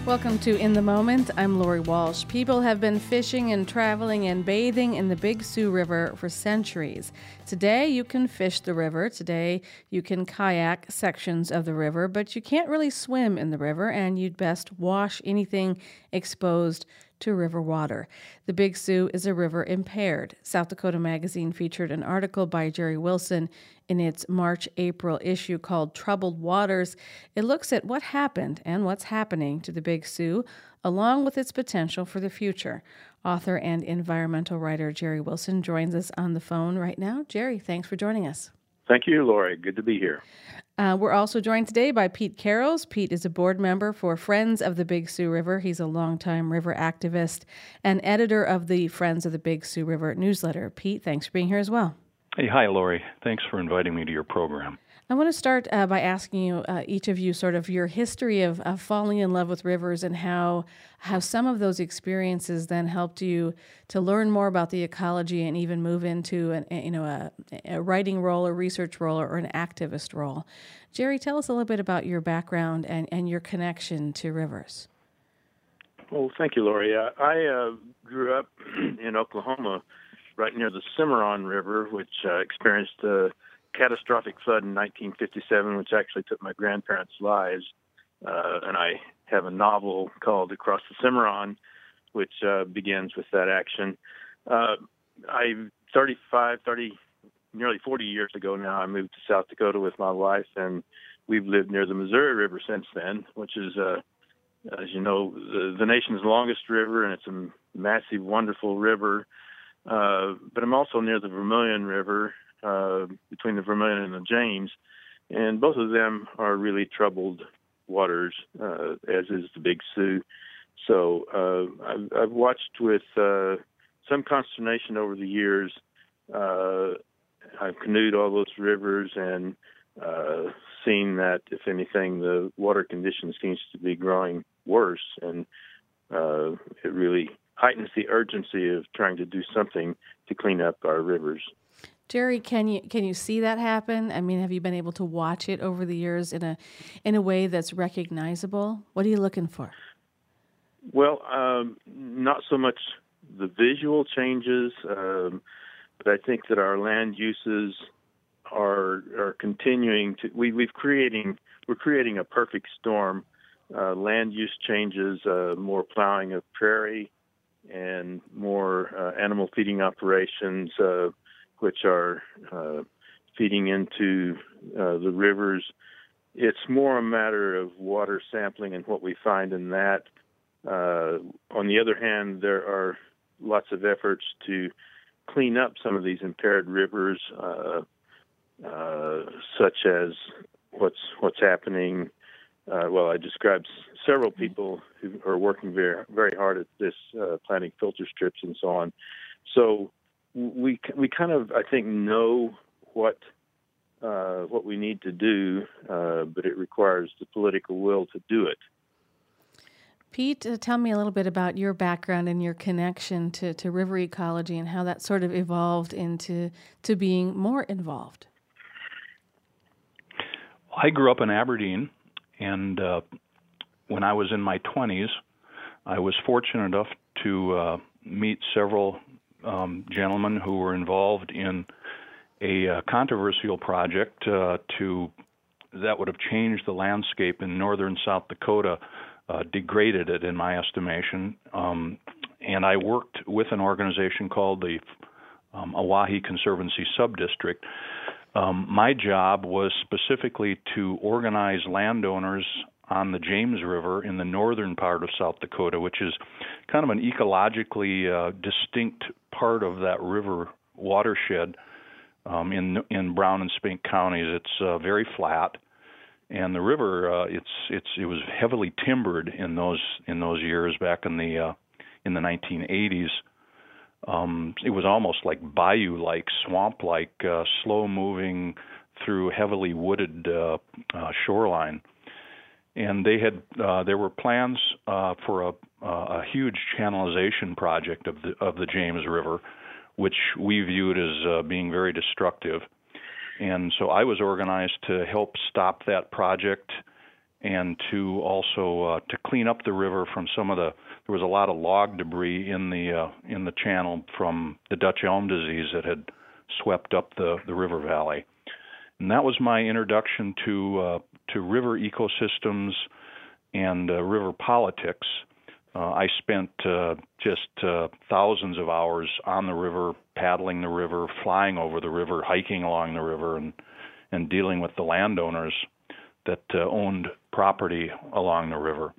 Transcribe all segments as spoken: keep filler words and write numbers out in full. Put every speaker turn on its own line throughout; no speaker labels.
Welcome to In the Moment. I'm Lori Walsh. People have been fishing and traveling and bathing in the Big Sioux River for centuries. Today, you can fish the river. Today, you can kayak sections of the river, but you can't really swim in the river, and you'd best wash anything exposed to river water. The Big Sioux is a river impaired. South Dakota Magazine featured an article by Jerry Wilson in its March-April issue called Troubled Waters. It looks at what happened and what's happening to the Big Sioux, along with its potential for the future. Author and environmental writer Jerry Wilson joins us on the phone right now. Jerry, thanks for joining us.
Thank you, Lori. Good to be here.
Uh, we're also joined today by Pete Carrolls. Pete is a board member for Friends of the Big Sioux River. He's a longtime river activist and editor of the Friends of the Big Sioux River newsletter. Pete, thanks for being here as well.
Hey, hi, Lori. Thanks for inviting me to your program.
I want to start uh, by asking you, uh, each of you, sort of your history of, of falling in love with rivers and how how some of those experiences then helped you to learn more about the ecology and even move into an, you know a, a writing role, a research role, or an activist role. Jerry, tell us a little bit about your background and, and your connection to rivers.
Well, thank you, Lori. Uh, I uh, grew up in Oklahoma, right near the Cimarron River, which uh, experienced a catastrophic flood in nineteen fifty-seven, which actually took my grandparents' lives. Uh, and I have a novel called Across the Cimarron, which uh, begins with that action. Uh, I, thirty-five, thirty, nearly forty years ago now, I moved to South Dakota with my wife, and we've lived near the Missouri River since then, which is, uh, as you know, the, the nation's longest river, and it's a massive, wonderful river. Uh, but I'm also near the Vermilion River, uh, between the Vermilion and the James, and both of them are really troubled waters, uh, as is the Big Sioux. So uh, I've, I've watched with uh, some consternation over the years. Uh, I've canoed all those rivers and uh, seen that, if anything, the water condition seems to be growing worse, and uh, it really heightens the urgency of trying to do something to clean up our rivers.
Jerry, can you can you see that happen? I mean, have you been able to watch it over the years in a in a way that's recognizable? What are you looking for?
Well, um, not so much the visual changes, um, but I think that our land uses are are continuing to. We we've creating we're creating a perfect storm. Uh, land use changes, uh, more plowing of prairie, and more uh, animal feeding operations, uh, which are uh, feeding into uh, the rivers. It's more a matter of water sampling and what we find in that. Uh, on the other hand, there are lots of efforts to clean up some of these impaired rivers, uh, uh, such as what's what's happening. Uh, well, I described several people who are working very, very hard at this, uh, planting filter strips and so on. So we we kind of, I think, know what uh, what we need to do, uh, but it requires the political will to do it.
Pete, uh, tell me a little bit about your background and your connection to, to river ecology and how that sort of evolved into to being more involved.
I grew up in Aberdeen. And uh, when I was in my twenties, I was fortunate enough to uh, meet several um, gentlemen who were involved in a uh, controversial project uh, to that would have changed the landscape in northern South Dakota, uh, degraded it in my estimation. Um, and I worked with an organization called the um, Oahe Conservancy Subdistrict. Um, my job was specifically to organize landowners on the James River in the northern part of South Dakota, which is kind of an ecologically uh, distinct part of that river watershed um, in in Brown and Spink counties. It's uh, very flat, and the river uh, it's it's it was heavily timbered in those in those years back in the uh, in the nineteen eighties. Um, it was almost like bayou-like, swamp-like, uh, slow-moving through heavily wooded uh, uh, shoreline. And they had uh, there were plans uh, for a, a huge channelization project of the of the James River, which we viewed as uh, being very destructive. And so I was organized to help stop that project and to also uh, to clean up the river from some of the there was a lot of log debris in the uh, in the channel from the Dutch elm disease that had swept up the, the river valley. And that was my introduction to uh, to river ecosystems and uh, river politics. Uh, I spent uh, just uh, thousands of hours on the river, paddling the river, flying over the river, hiking along the river, and and dealing with the landowners that uh, owned property along the river.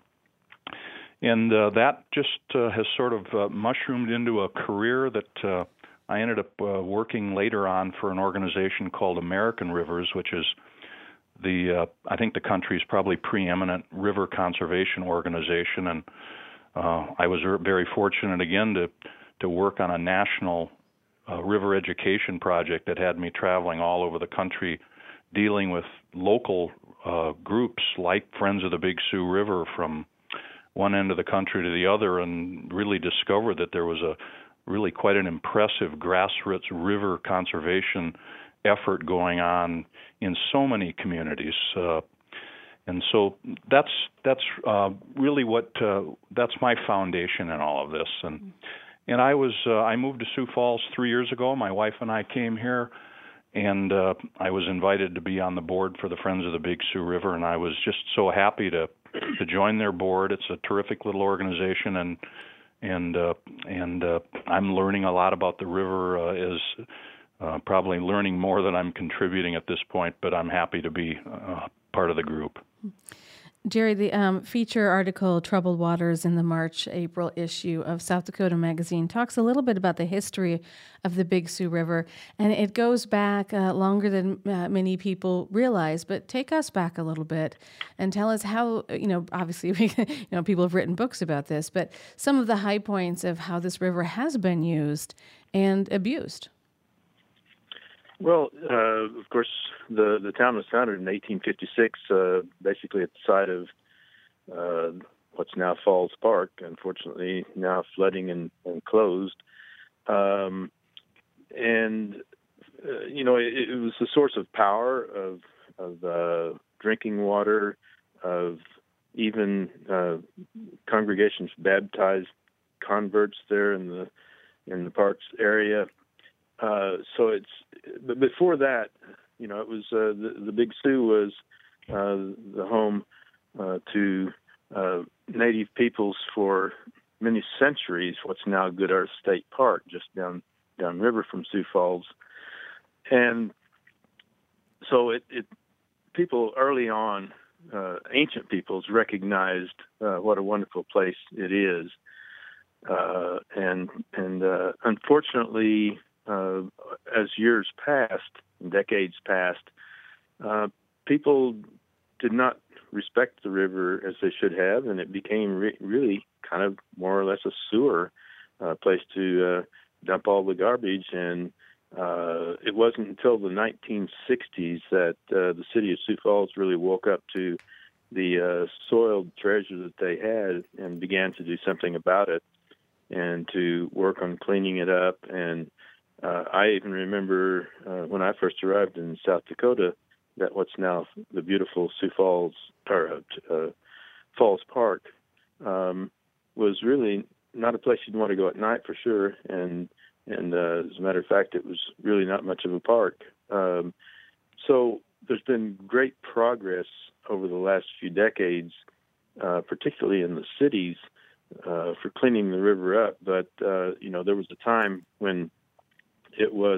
And uh, that just uh, has sort of uh, mushroomed into a career that uh, I ended up uh, working later on for an organization called American Rivers, which is the, uh, I think the country's probably preeminent river conservation organization. And uh, I was very fortunate again to, to work on a national uh, river education project that had me traveling all over the country dealing with local uh, groups like Friends of the Big Sioux River from one end of the country to the other, and really discovered that there was a really quite an impressive grassroots river conservation effort going on in so many communities. Uh, and so that's that's uh, really what uh, that's my foundation in all of this. And and I was uh, I moved to Sioux Falls three years ago. My wife and I came here, and uh, I was invited to be on the board for the Friends of the Big Sioux River, and I was just so happy to to join their board. It's a terrific little organization, and and uh, and uh, I'm learning a lot about the river. Uh, is uh, probably learning more than I'm contributing at this point, but I'm happy to be uh, part of the group.
Jerry, the um, feature article, Troubled Waters, in the March-April issue of South Dakota Magazine talks a little bit about the history of the Big Sioux River, and it goes back uh, longer than uh, many people realize, but take us back a little bit and tell us how, you know, obviously, we, you know, people have written books about this, but some of the high points of how this river has been used and abused.
Well, uh, of course, the, the town was founded in eighteen fifty-six, uh, basically at the site of uh, what's now Falls Park, unfortunately now flooding and, and closed. Um, and, uh, you know, it, it was the source of power, of, of uh, drinking water, of even uh, congregations baptized converts there in the in the parks area. Uh, so it's, but before that, you know, it was uh, the, the Big Sioux was uh, the home uh, to uh, native peoples for many centuries. What's now Goodart State Park, just down downriver from Sioux Falls, and so it, it people early on, uh, ancient peoples recognized uh, what a wonderful place it is, uh, and and uh, unfortunately. Uh, as years passed, decades passed, uh, people did not respect the river as they should have, and it became re- really kind of more or less a sewer uh, place to uh, dump all the garbage. And uh, it wasn't until the nineteen sixties that uh, the city of Sioux Falls really woke up to the uh, soiled treasure that they had and began to do something about it and to work on cleaning it up. And Uh, I even remember uh, when I first arrived in South Dakota that what's now the beautiful Sioux Falls or uh, Falls Park um, was really not a place you'd want to go at night for sure. And and uh, as a matter of fact, it was really not much of a park. Um, so there's been great progress over the last few decades, uh, particularly in the cities, uh, for cleaning the river up. But uh, you know, there was a time when it was,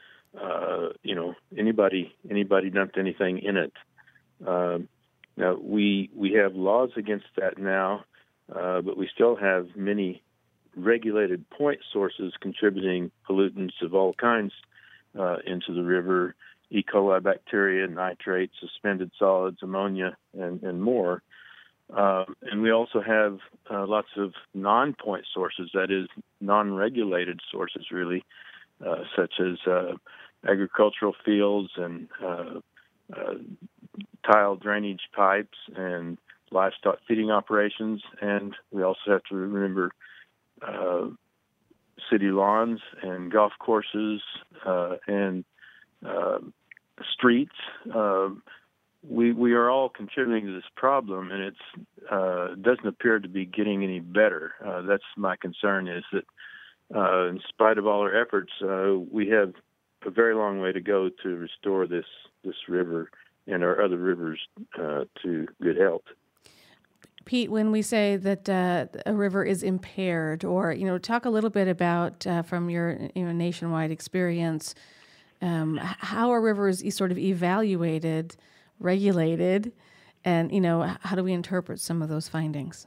uh, you know, anybody anybody dumped anything in it. Um, now we we have laws against that now, uh, but we still have many regulated point sources contributing pollutants of all kinds uh, into the river: E. coli bacteria, nitrates, suspended solids, ammonia, and, and more. Uh, and we also have uh, lots of non-point sources, that is, non-regulated sources, really. Uh, such as uh, agricultural fields and uh, uh, tile drainage pipes and livestock feeding operations. And we also have to remember uh, city lawns and golf courses uh, and uh, streets. Uh, we we are all contributing to this problem, and it's uh, doesn't appear to be getting any better. Uh, that's my concern. Is that uh, in spite of all our efforts, uh, we have a very long way to go to restore this this river and our other rivers uh, to good health.
Pete, when we say that uh, a river is impaired, or you know, talk a little bit about uh, from your you know nationwide experience, um, how are rivers sort of evaluated, regulated, and you know, how do we interpret some of those findings?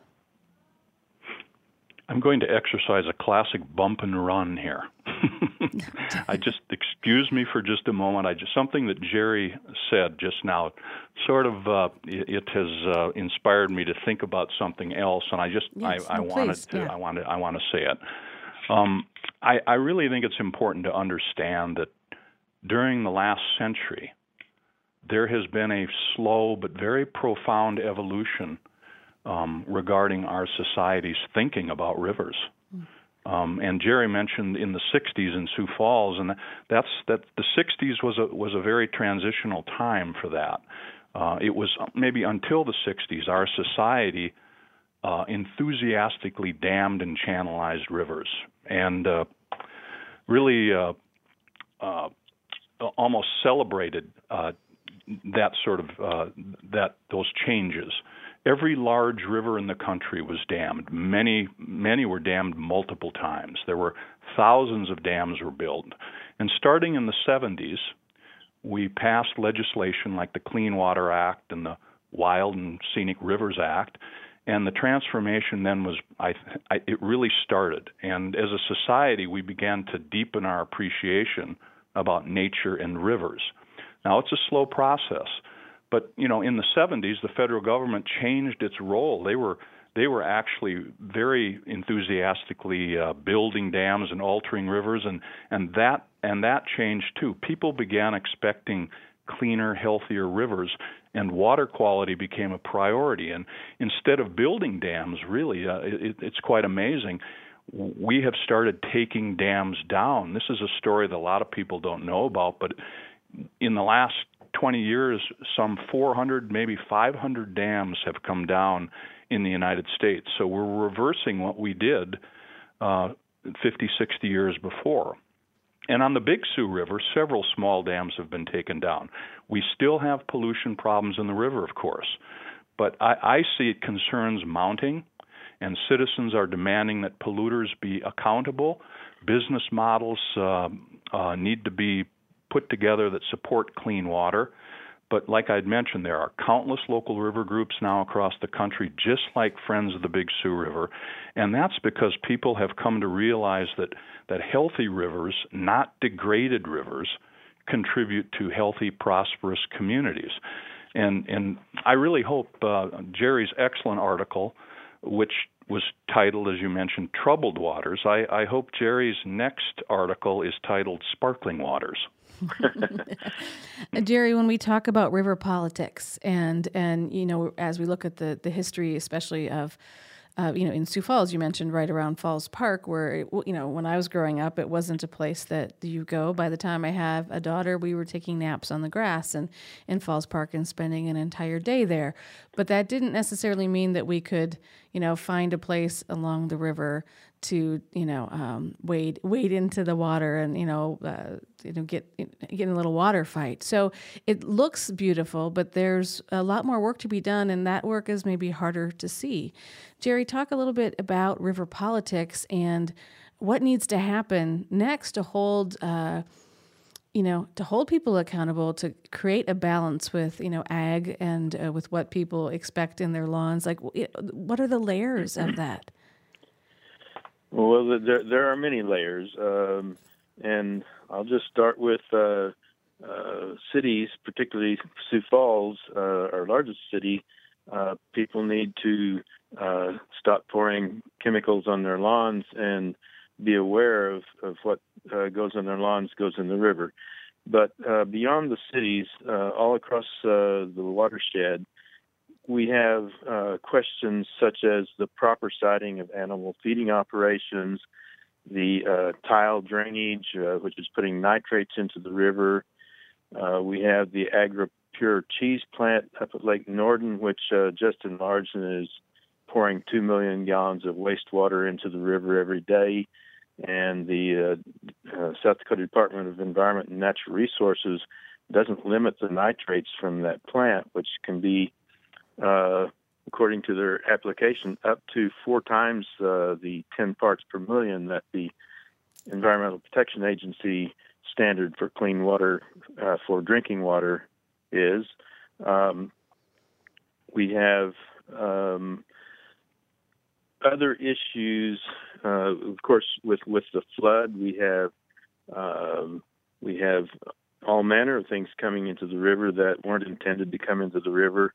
I'm going to exercise a classic bump and run here. I just, excuse me for just a moment. I just, something that Jerry said just now, sort of, uh, it, it has uh, inspired me to think about something else, and I just,
yes,
I, I
no,
wanted
please.
to,
yeah.
I wanted, I want to say it. Um, I, I really think it's important to understand that during the last century, there has been a slow but very profound evolution Um, regarding our society's thinking about rivers. Mm. Um, and Jerry mentioned in the sixties in Sioux Falls, and that's that the sixties was a was a very transitional time for that. Uh, it was maybe until the sixties our society uh, enthusiastically dammed and channelized rivers, and uh, really uh, uh, almost celebrated uh, that sort of uh, that those changes. Every large river in the country was dammed. Many, many were dammed multiple times. There were thousands of dams were built. And starting in the seventies, we passed legislation like the Clean Water Act and the Wild and Scenic Rivers Act. And the transformation then was, I, I, it really started. And as a society, we began to deepen our appreciation about nature and rivers. Now, it's a slow process. But, you know, in the seventies, the federal government changed its role. They were they were actually very enthusiastically uh, building dams and altering rivers, and, and that and that changed too. People began expecting cleaner, healthier rivers, and water quality became a priority. And instead of building dams, really, uh, it, it's quite amazing. We have started taking dams down. This is a story that a lot of people don't know about, but in the last twenty years, some four hundred, maybe five hundred dams have come down in the United States. So we're reversing what we did uh, fifty, sixty years before. And on the Big Sioux River, several small dams have been taken down. We still have pollution problems in the river, of course, but I, I see concerns mounting, and citizens are demanding that polluters be accountable. Business models uh, uh, need to be put together that support clean water. But like I'd mentioned, there are countless local river groups now across the country, just like Friends of the Big Sioux River. And that's because people have come to realize that, that healthy rivers, not degraded rivers, contribute to healthy, prosperous communities. And, and I really hope uh, Jerry's excellent article, which was titled, as you mentioned, Troubled Waters, I, I hope Jerry's next article is titled Sparkling Waters.
Jerry, when we talk about river politics and, and you know, as we look at the, the history, especially of, uh, you know, in Sioux Falls, you mentioned right around Falls Park, where, it, you know, when I was growing up, it wasn't a place that you go. By the time I have a daughter, we were taking naps on the grass and in Falls Park and spending an entire day there. But that didn't necessarily mean that we could, you know, find a place along the river to, you know, um, wade wade into the water and, you know, uh, you know, get get in a little water fight. So it looks beautiful, but there's a lot more work to be done, and that work is maybe harder to see. Jerry, talk a little bit about river politics and what needs to happen next to hold, uh, you know, to hold people accountable, to create a balance with, you know, ag and uh, with what people expect in their lawns. Like, what are the layers of that?
Well, there there are many layers, um, and I'll just start with uh, uh, cities, particularly Sioux Falls, uh, our largest city. Uh, people need to uh, stop pouring chemicals on their lawns and be aware of, of what uh, goes on their lawns goes in the river. But uh, beyond the cities, uh, all across uh, the watershed, we have uh, questions such as the proper siting of animal feeding operations, the uh, tile drainage, uh, which is putting nitrates into the river. Uh, we have the agri pure cheese plant up at Lake Norden, which uh, just enlarged and is pouring two million gallons of wastewater into the river every day. And the uh, uh, South Dakota Department of Environment and Natural Resources doesn't limit the nitrates from that plant, which can be, uh, according to their application, up to four times uh, the ten parts per million that the Environmental Protection Agency standard for clean water uh, for drinking water is. Um, we have um, other issues, uh, of course, with, with the flood. We have um, we have all manner of things coming into the river that weren't intended to come into the river.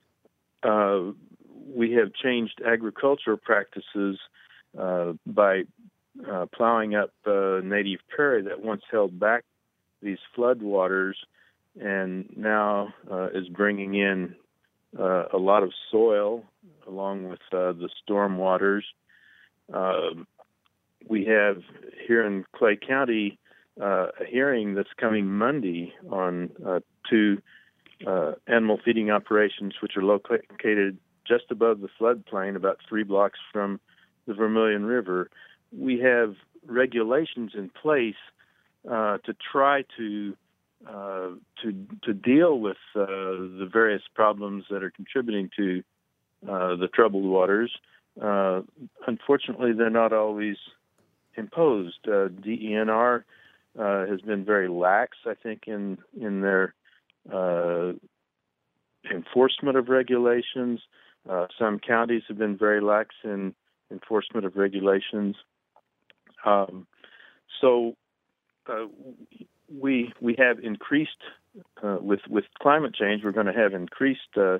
Uh, we have changed agricultural practices uh, by uh, plowing up uh, native prairie that once held back these flood waters, and now uh, is bringing in uh, a lot of soil along with uh, the storm waters. Uh, we have here in Clay County uh, a hearing that's coming Monday on uh, two uh, animal feeding operations which are located just above the floodplain, about three blocks from the Vermilion River. We have regulations in place uh, to try to uh, to to deal with uh, the various problems that are contributing to uh, the troubled waters. Uh, unfortunately, they're not always imposed. Uh, D E N R uh, has been very lax, I think, in in their uh, enforcement of regulations. Uh, some counties have been very lax in enforcement of regulations. Um, so uh, we we have increased uh, with with climate change. We're going to have increased uh,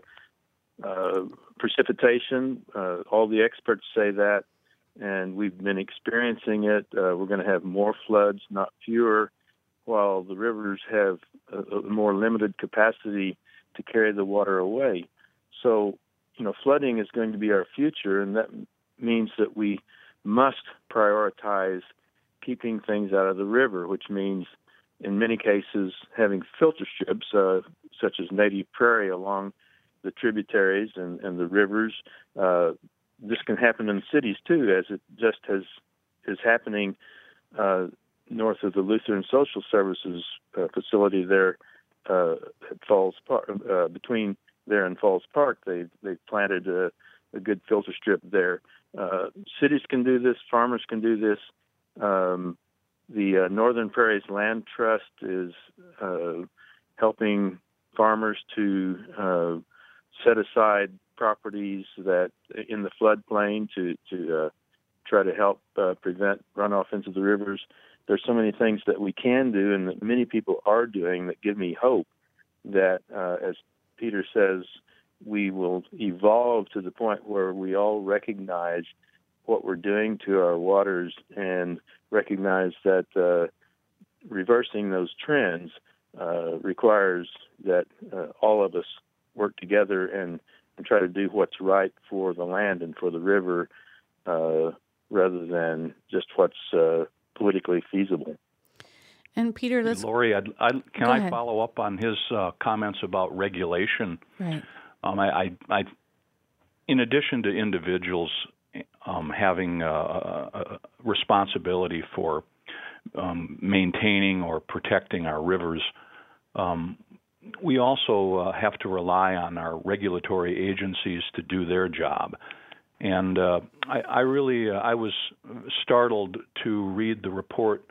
uh, precipitation. Uh, all the experts say that, and we've been experiencing it. Uh, we're going to have more floods, not fewer, while the rivers have a, a more limited capacity to carry the water away. So, you know, flooding is going to be our future, and that means that we must prioritize keeping things out of the river, which means in many cases having filter strips, uh, such as native prairie along the tributaries and, and the rivers. Uh, this can happen in cities too, as it just has is happening uh, north of the Lutheran Social Services uh, facility there uh, at Falls Park, uh, between there and Falls Park. They've they've planted a, a good filter strip there. Uh, cities can do this. Farmers can do this. Um, the uh, Northern Prairies Land Trust is uh, helping farmers to uh, set aside properties that in the floodplain to to uh, try to help uh, prevent runoff into the rivers. There's so many things that we can do and that many people are doing that give me hope that, uh, as Peter says, we will evolve to the point where we all recognize what we're doing to our waters and recognize that uh, reversing those trends uh, requires that uh, all of us work together and, and try to do what's right for the land and for the river uh, rather than just what's uh, politically feasible.
And Peter, let's...
Lori, I'd, I'd, can
Go
I
ahead.
follow up on his uh, comments about regulation?
Right.
Um, I, I, I, in addition to individuals um, having a, a responsibility for um, maintaining or protecting our rivers, um, we also uh, have to rely on our regulatory agencies to do their job. And uh, I, I really, uh, I was startled to read the report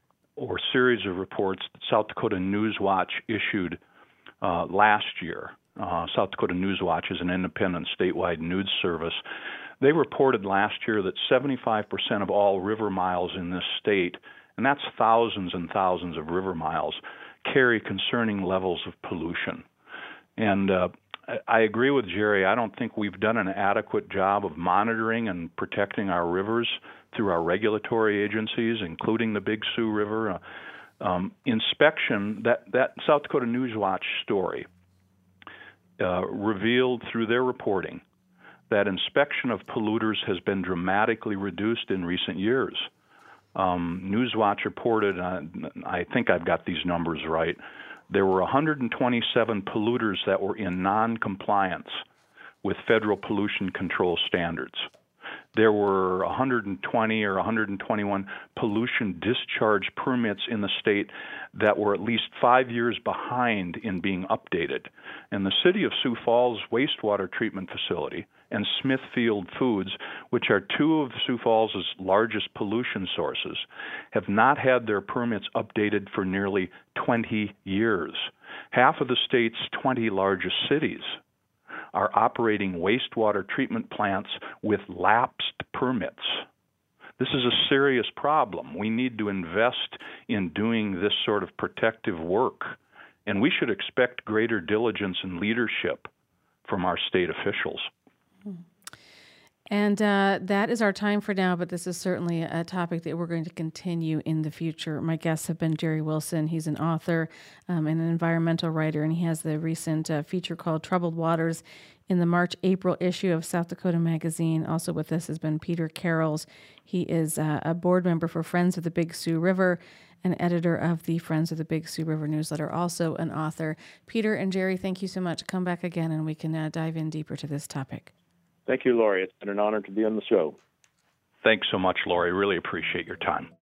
or series of reports that South Dakota Newswatch issued uh, last year. Uh, South Dakota Newswatch is an independent statewide news service. They reported last year that seventy-five percent of all river miles in this state, and that's thousands and thousands of river miles, carry concerning levels of pollution. And uh, I agree with Jerry. I don't think we've done an adequate job of monitoring and protecting our rivers through our regulatory agencies, including the Big Sioux River. Uh, um, inspection, that, that South Dakota Newswatch story uh, revealed through their reporting that inspection of polluters has been dramatically reduced in recent years. Um, Newswatch reported, uh, I think I've got these numbers right, there were one hundred twenty-seven polluters that were in non-compliance with federal pollution control standards. There were one hundred twenty or one hundred twenty-one pollution discharge permits in the state that were at least five years behind in being updated. And the City of Sioux Falls wastewater treatment facility and Smithfield Foods, which are two of Sioux Falls' largest pollution sources, have not had their permits updated for nearly twenty years. Half of the state's twenty largest cities are operating wastewater treatment plants with lapsed permits. This is a serious problem. We need to invest in doing this sort of protective work, and we should expect greater diligence and leadership from our state officials.
And uh, that is our time for now, but this is certainly a topic that we're going to continue in the future. My guests have been Jerry Wilson. He's an author um, and an environmental writer, and he has the recent uh, feature called Troubled Waters in the March-April issue of South Dakota Magazine. Also with us has been Peter Carrolls. He is uh, a board member for Friends of the Big Sioux River, an editor of the Friends of the Big Sioux River newsletter, also an author. Peter and Jerry, thank you so much. Come back again and we can uh, dive in deeper to this topic.
Thank you, Lori. It's been an honor to be on the show.
Thanks so much, Lori. Really appreciate your time.